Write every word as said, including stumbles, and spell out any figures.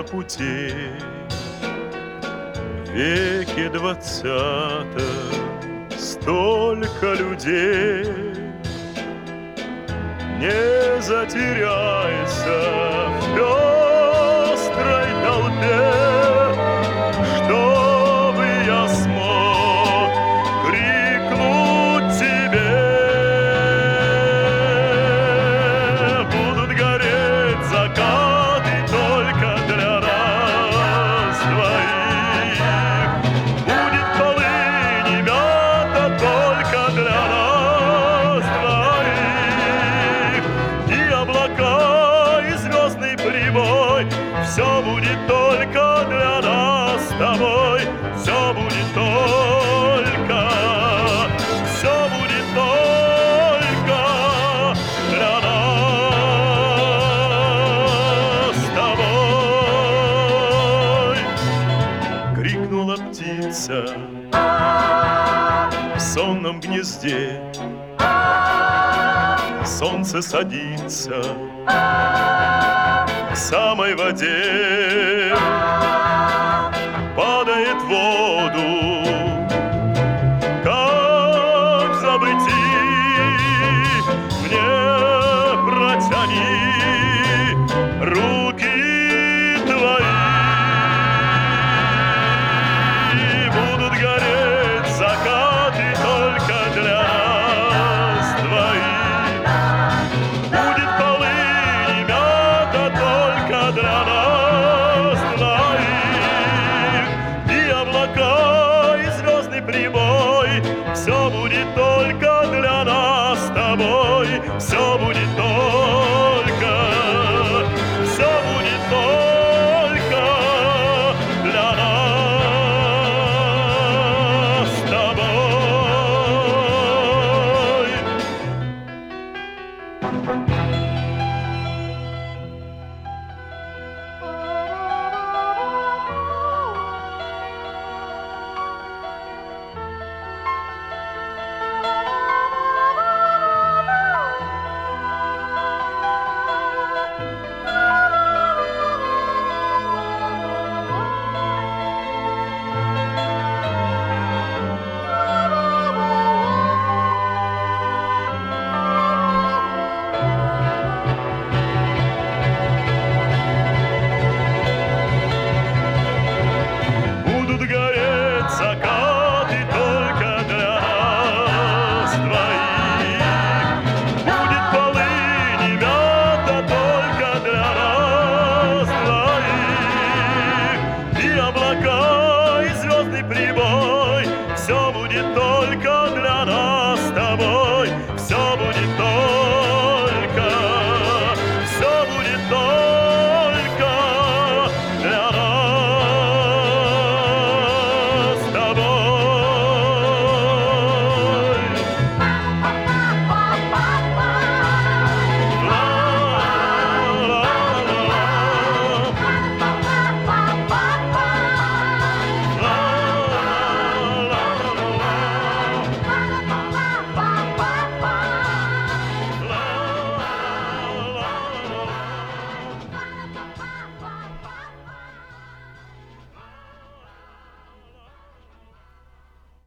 много путей. В веке двадцатом столько людей. Не затеряйся в пестрой толпе, чтобы я смог крикнуть тебе. Будут гореть закаты только для нас двоих. Будет полынь и мята только для нас двоих. И облака, и звездный прибой, все будет только для нас с тобой. Все будет только, все будет только для нас с тобой. Крикнула птица в сонном гнезде. Солнце садится к самой воде.